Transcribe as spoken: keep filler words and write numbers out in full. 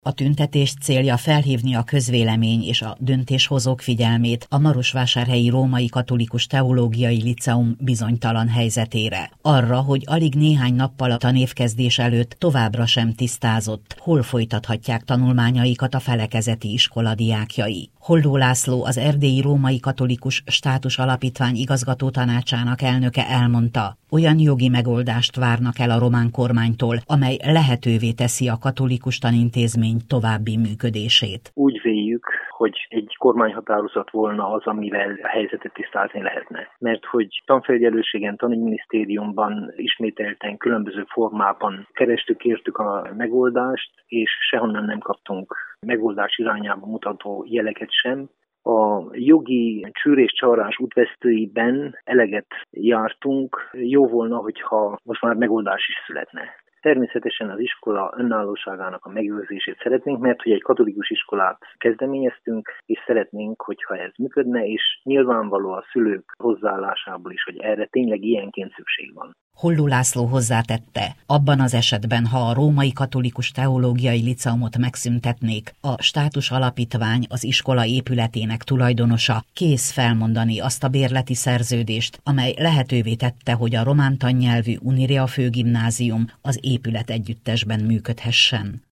A tüntetés célja felhívni a közvélemény és a döntéshozók figyelmét a marosvásárhelyi Római Katolikus Teológiai Liceum bizonytalan helyzetére. Arra, hogy alig néhány nappal a tanévkezdés előtt továbbra sem tisztázott, hol folytathatják tanulmányaikat a felekezeti iskola diákjai. Holdó László, az Erdélyi Római Katolikus Státus Alapítvány igazgatótanácsának elnöke elmondta, olyan jogi megoldást várnak el a román kormánytól, amely lehetővé teszi a katolikus tanintézmény további működését. Úgy véljük, hogy egy kormányhatározat volna az, amivel a helyzetet tisztázni lehetne. Mert hogy tanfelügyelőségen, tanügyminisztériumban ismételten különböző formában kerestük, kértük a megoldást, és sehonnan nem kaptunk megoldás irányába mutató jeleket sem. A jogi csűrés-csarrás útvesztőiben eleget jártunk, jó volna, hogyha most már megoldás is születne. Természetesen az iskola önállóságának a megőrzését szeretnénk, mert hogy egy katolikus iskolát kezdeményeztünk, és szeretnénk, hogyha ez működne, és nyilvánvaló a szülők hozzáállásából is, hogy erre tényleg ilyenként szükség van. Holdó László hozzátette, abban az esetben, ha a Római Katolikus Teológiai Liceumot megszüntetnék, a Státus Alapítvány, az iskola épületének tulajdonosa kész felmondani azt a bérleti szerződést, amely lehetővé tette, hogy a román tannyelvű Unirea főgimnázium az épület együttesben működhessen.